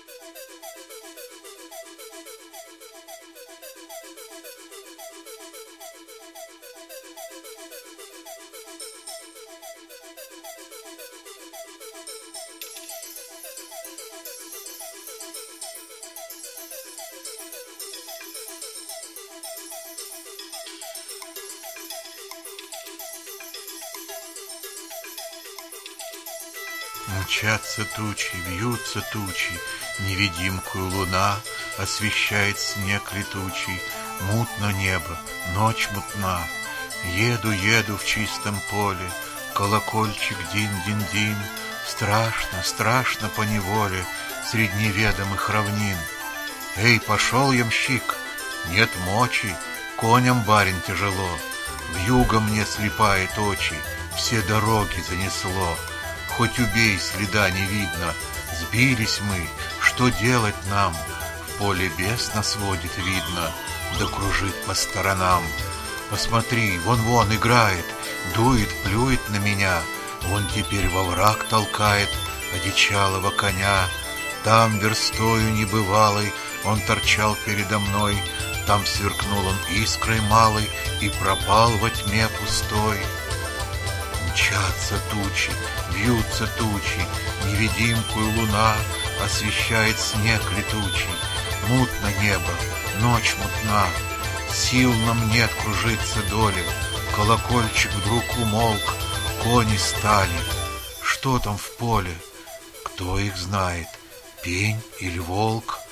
Мчатся тучи, вьются тучи, невидимкую луна освещает снег летучий. Мутно небо, ночь мутна. Еду, еду в чистом поле, колокольчик дин-дин-дин. Страшно, страшно поневоле средь неведомых равнин. Эй, пошел, ямщик, нет мочи, коням, барин, тяжело. Вьюга мне слепает очи, все дороги занесло. Хоть убей, следа не видно, сбились мы, что делать нам? В поле бес нас водит, видно, да кружит по сторонам. Посмотри, вон-вон играет, дует, плюет на меня. Вон теперь во враг толкает одичалого коня. Там верстою небывалой он торчал передо мной. Там сверкнул он искрой малой и пропал во тьме пустой. Мчатся тучи, вьются тучи, невидимкую луна освещает снег летучий. Мутно небо, ночь мутна, сил нам нет кружиться доли. Колокольчик вдруг умолк, кони стали. Что там в поле? Кто их знает, пень или волк?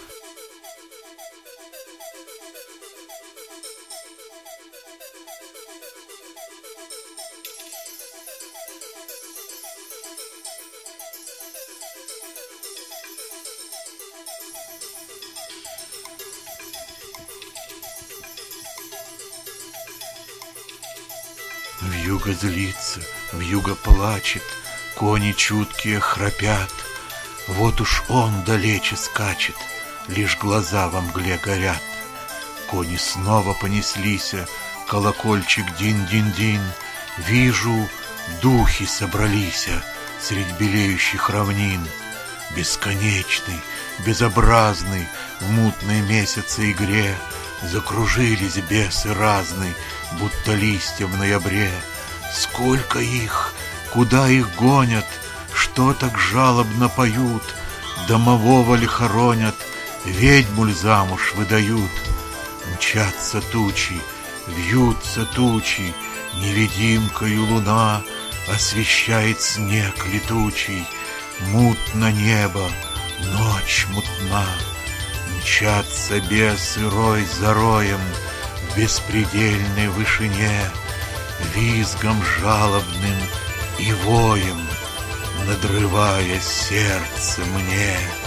Вьюга злится, вьюга плачет, кони чуткие храпят. Вот уж он далече скачет, лишь глаза во мгле горят. Кони снова понеслися, колокольчик дин-дин-дин. Вижу, духи собралися средь белеющих равнин. Бесконечный, безобразный, в мутной месяце игре закружились бесы разные, будто листья в ноябре. Сколько их, куда их гонят, что так жалобно поют? Домового ли хоронят, ведьму ль замуж выдают? Мчатся тучи, вьются тучи, невидимкою луна освещает снег летучий. Мутно небо, ночь мутна. Мчатся бесы рой за роем в беспредельной вышине, визгом жалобным и воем, надрывая сердце мне.